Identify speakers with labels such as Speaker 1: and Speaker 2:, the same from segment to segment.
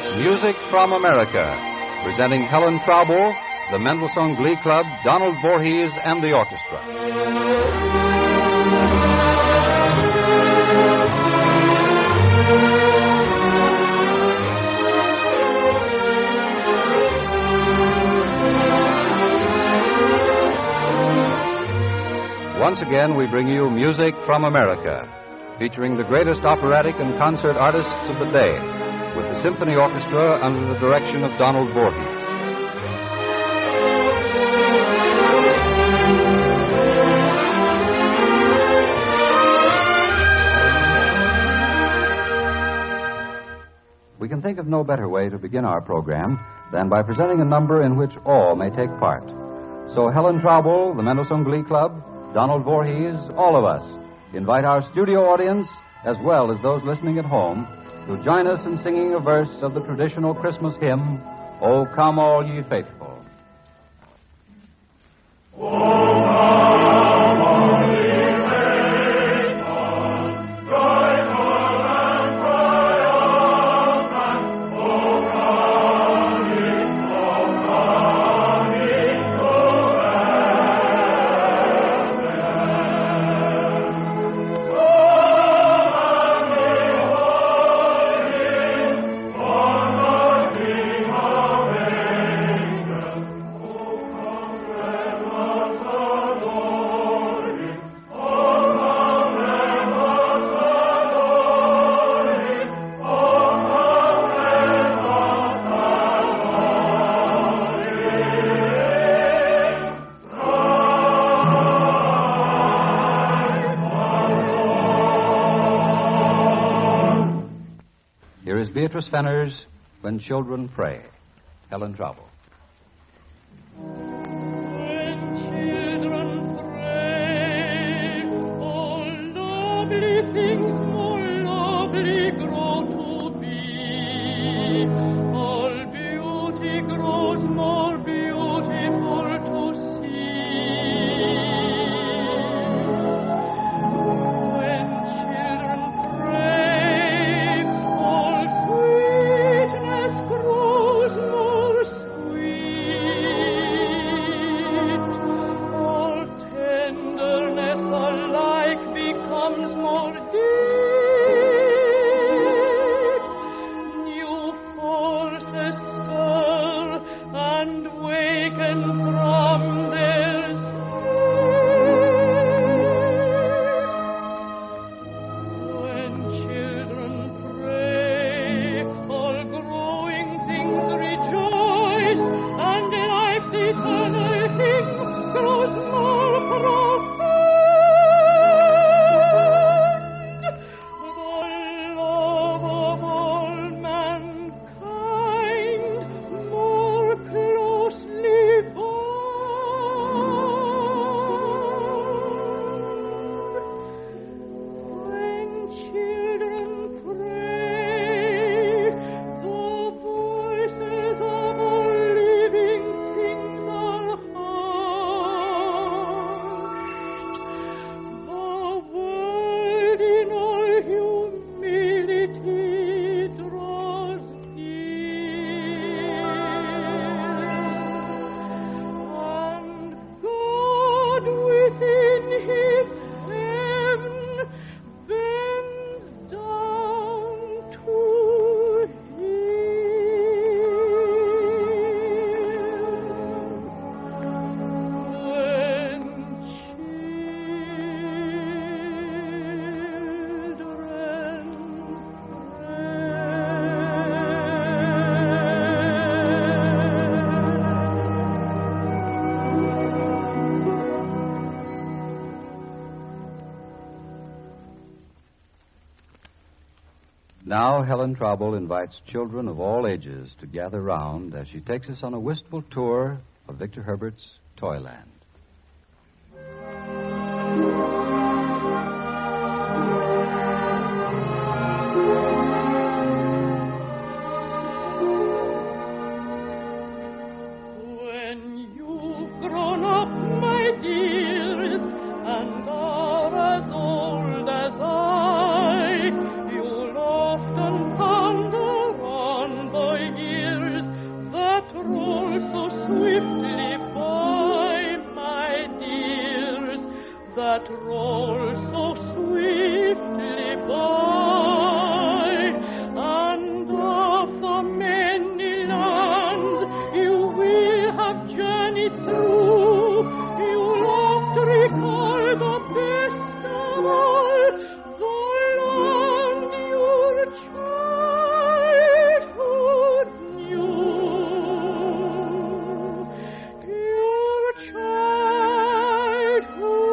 Speaker 1: it's Music from America, presenting Helen Traubel, the Mendelssohn Glee Club, Donald Voorhees, and the orchestra. Once again, we bring you Music from America, featuring the greatest operatic and concert artists of the day, with the symphony orchestra under the direction of Donald Voorhees. We can think of no better way to begin our program than by presenting a number in which all may take part. So Helen Traubel, the Mendelssohn Glee Club, Donald Voorhees, all of us, invite our studio audience, as well as those listening at home, to join us in singing a verse of the traditional Christmas hymn, O Come All Ye Faithful. Here is Beatrice Fenner's When Children Pray. Helen Traubel.
Speaker 2: When children pray, all lovely things more lovely grow to be. All beauty grows more beautiful to see. When children pray, all sweetness grows more sweet. All tenderness alike becomes more deep. New forces stir and waken from their sleep. When children pray, all growing things rejoice, and life's eternal hymn grows more profound. The love of all mankind more closely bound. When children pray, the voices of all living things are hushed. The world in all humility draws near, and God within His heaven bends down to hear. When
Speaker 1: Now Helen Traubel invites children of all ages to gather round as she takes us on a wistful tour of Victor Herbert's Toyland.
Speaker 2: When you've grown up, my dears, and are as old as I, you'll often ponder on the that roll so swiftly by, and of the many lands you will have journeyed through, you'll oft recall the best of all, the land your childhood knew. Your childhood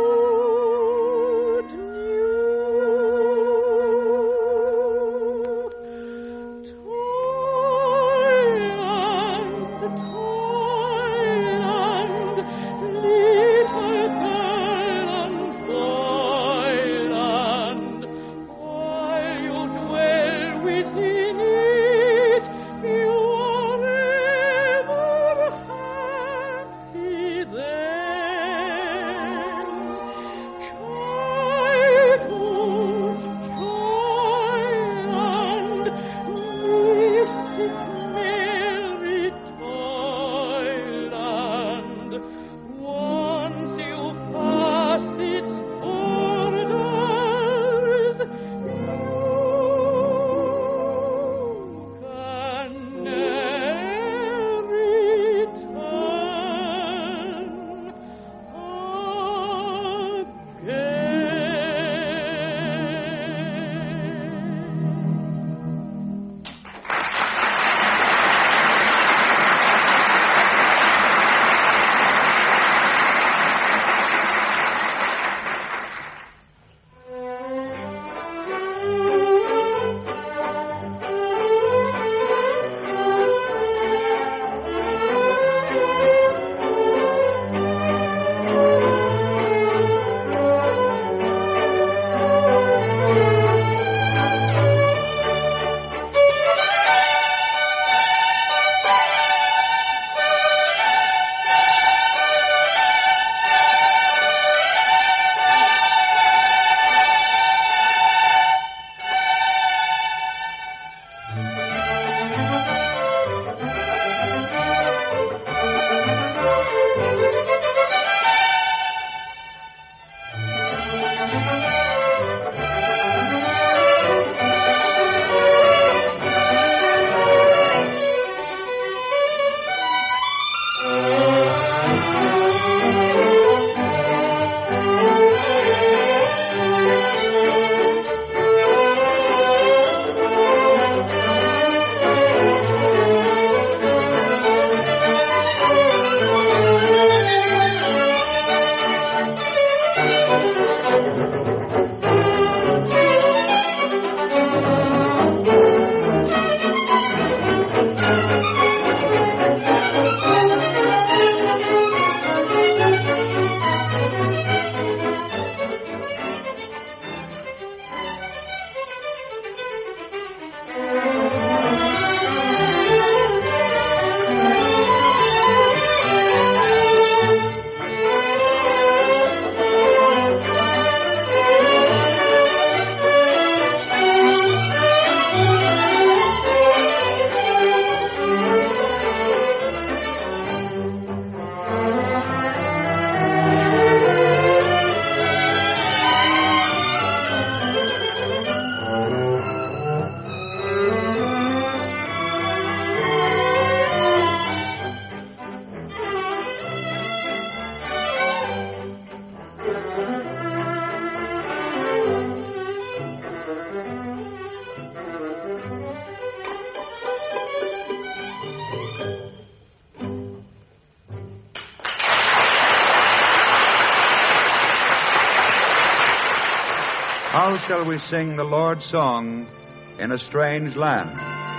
Speaker 3: How shall we sing the Lord's song in a strange land?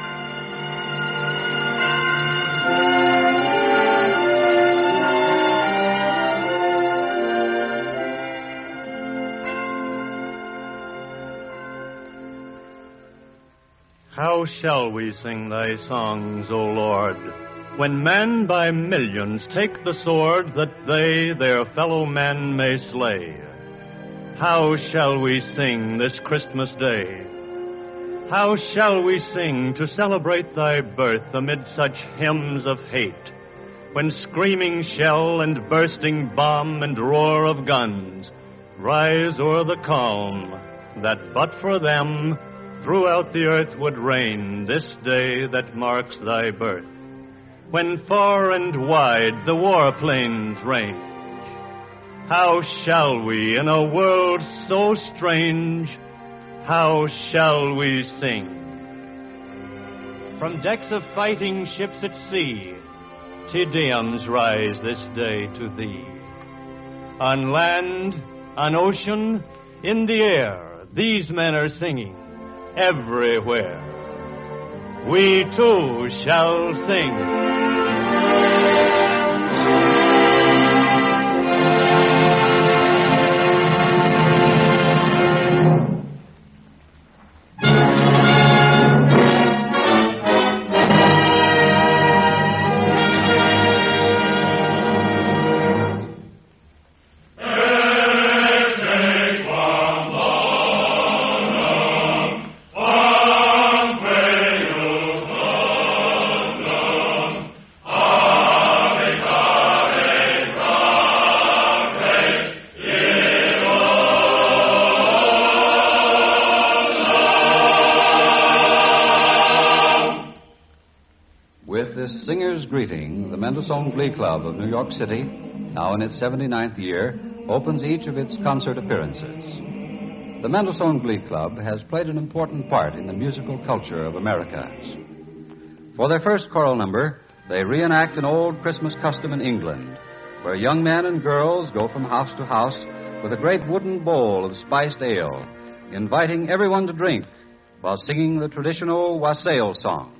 Speaker 4: How shall we sing thy songs, O Lord, when men by millions take the sword that they their fellow men may slay? How shall we sing this Christmas day? How shall we sing to celebrate thy birth amid such hymns of hate, when screaming shell and bursting bomb and roar of guns rise o'er the calm, that but for them throughout the earth would reign this day that marks thy birth, when far and wide the war planes range. How shall we, in a world so strange, how shall we sing? From decks of fighting ships at sea, Te Deums rise this day to thee. On land, on ocean, in the air, these men are singing everywhere. We too shall sing.
Speaker 1: With this singer's greeting, the Mendelssohn Glee Club of New York City, now in its 79th year, opens each of its concert appearances. The Mendelssohn Glee Club has played an important part in the musical culture of Americans. For their first choral number, they reenact an old Christmas custom in England, where young men and girls go from house to house with a great wooden bowl of spiced ale, inviting everyone to drink while singing the traditional wassail song.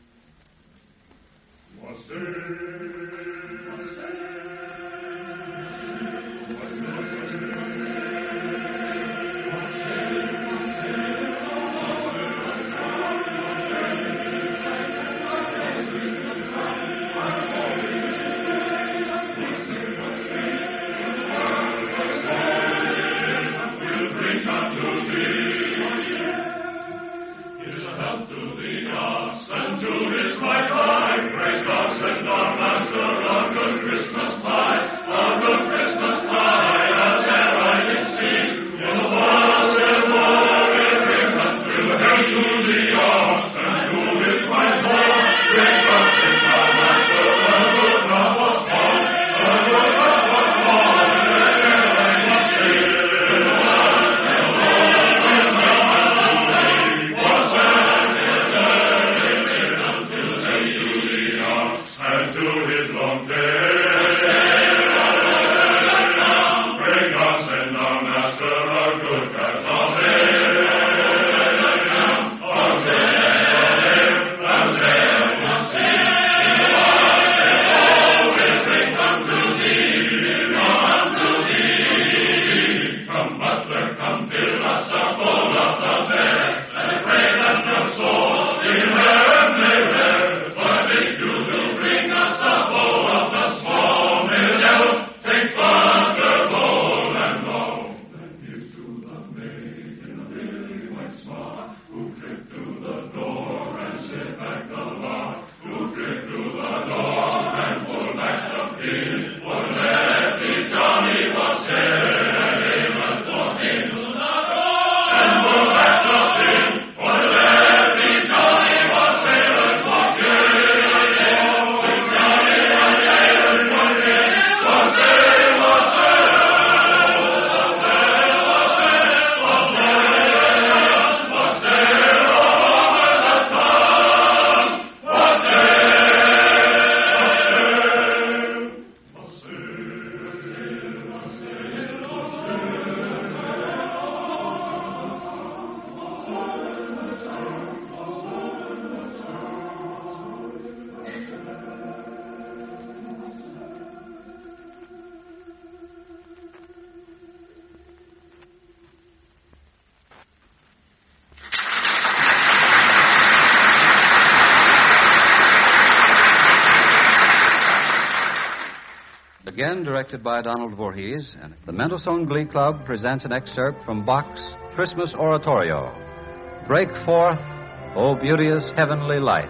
Speaker 1: Again directed by Donald Voorhees, and the Mendelssohn Glee Club presents an excerpt from Bach's Christmas Oratorio, Break Forth, O Beauteous Heavenly Light.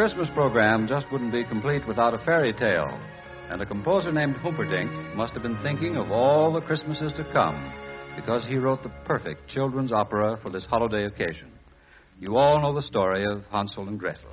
Speaker 1: Christmas program just wouldn't be complete without a fairy tale. And a composer named Humperdinck must have been thinking of all the Christmases to come, because he wrote the perfect children's opera for this holiday occasion. You all know the story of Hansel and Gretel.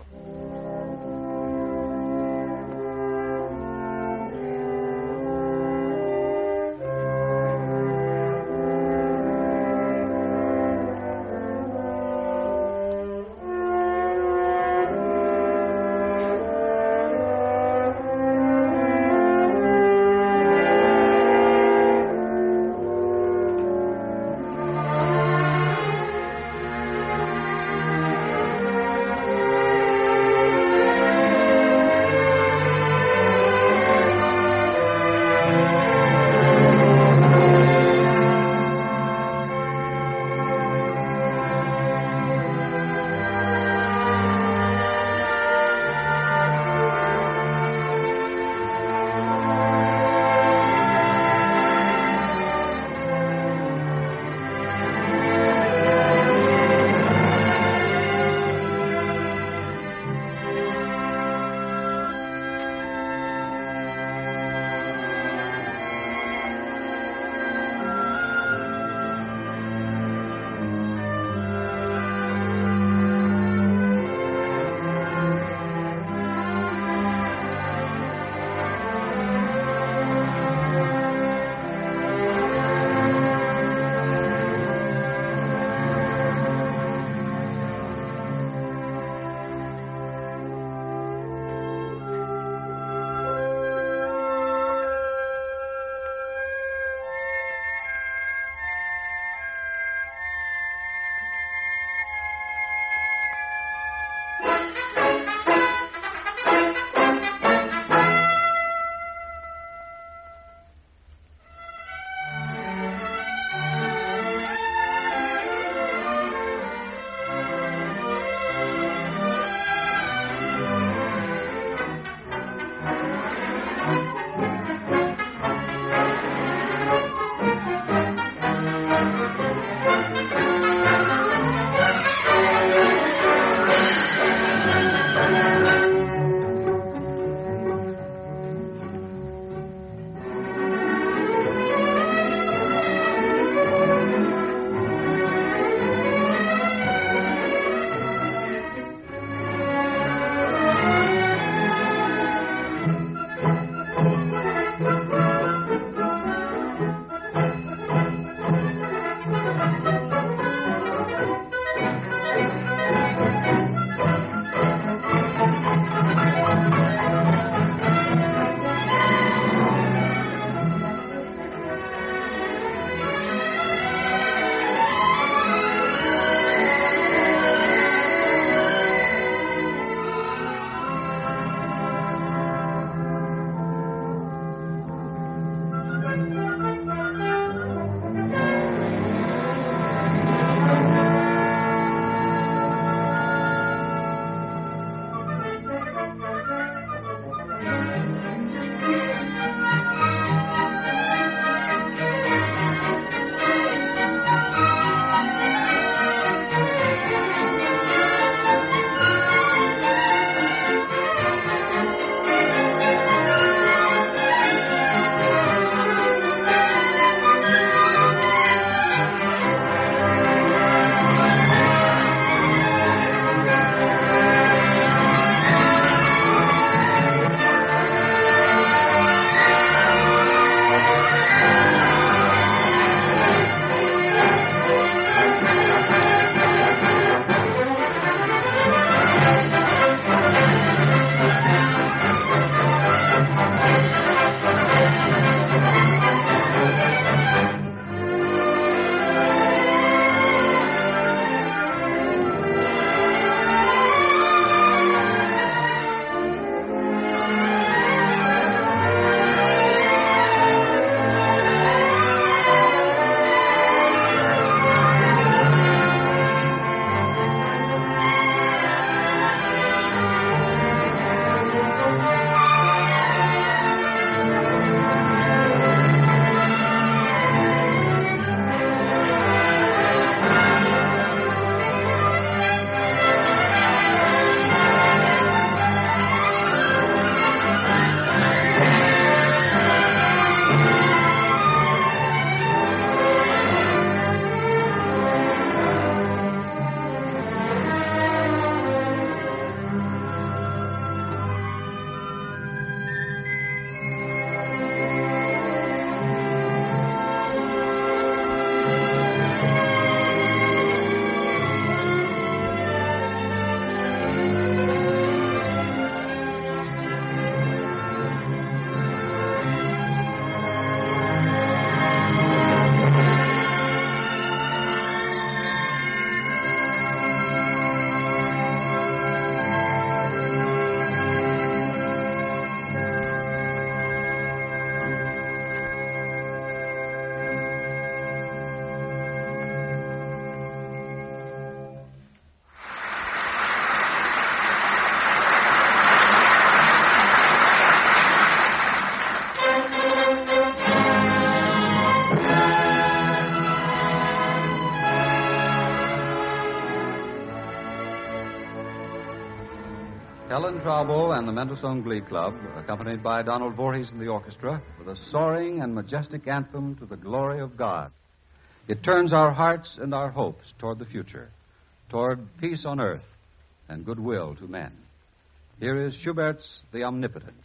Speaker 1: Helen Traubel and the Mendelssohn Glee Club, accompanied by Donald Voorhees and the orchestra, with a soaring and majestic anthem to the glory of God. It turns our hearts and our hopes toward the future, toward peace on earth and goodwill to men. Here is Schubert's The Omnipotence.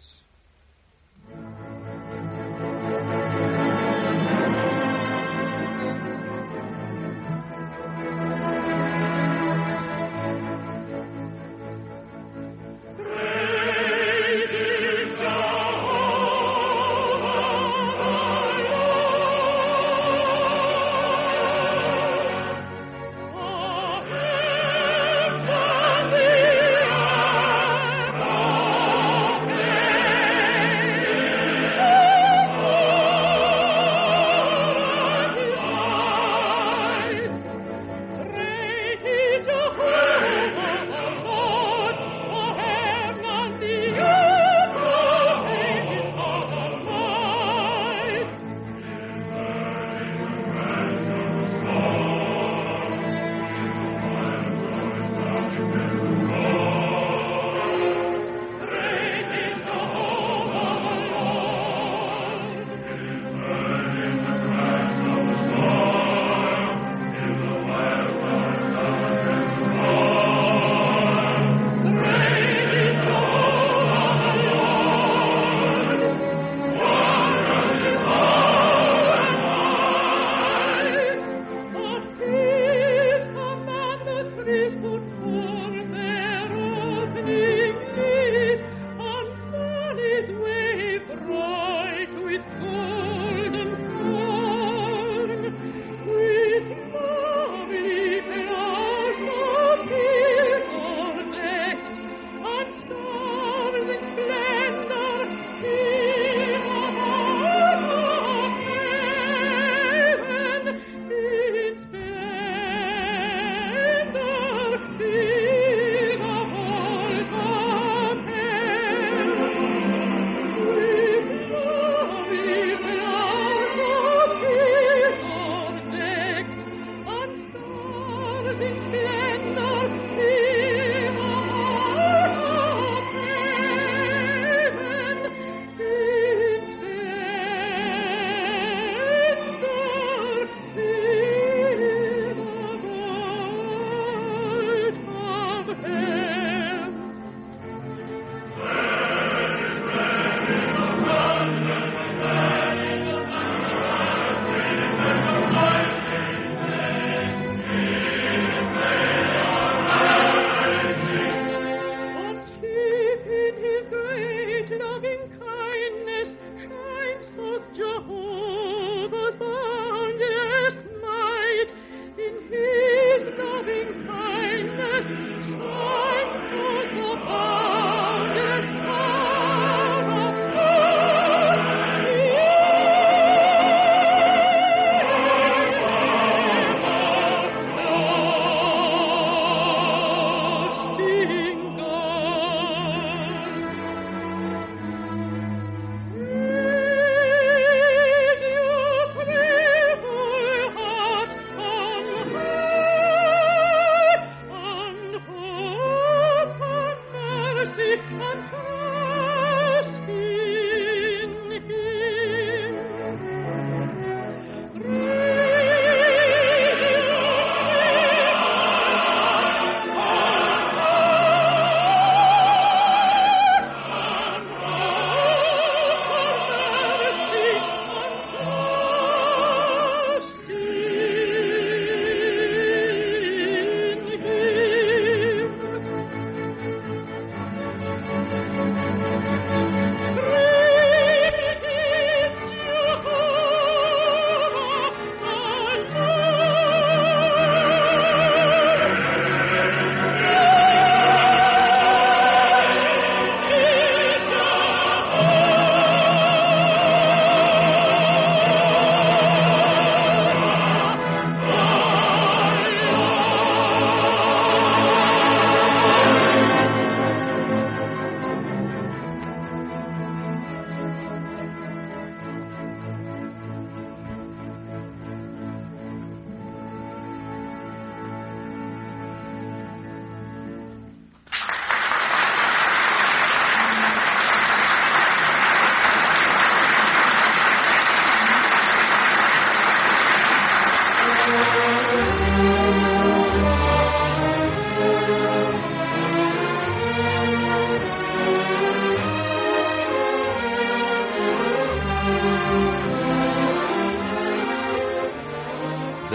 Speaker 2: Oh,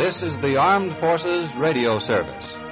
Speaker 1: This is the Armed Forces Radio Service.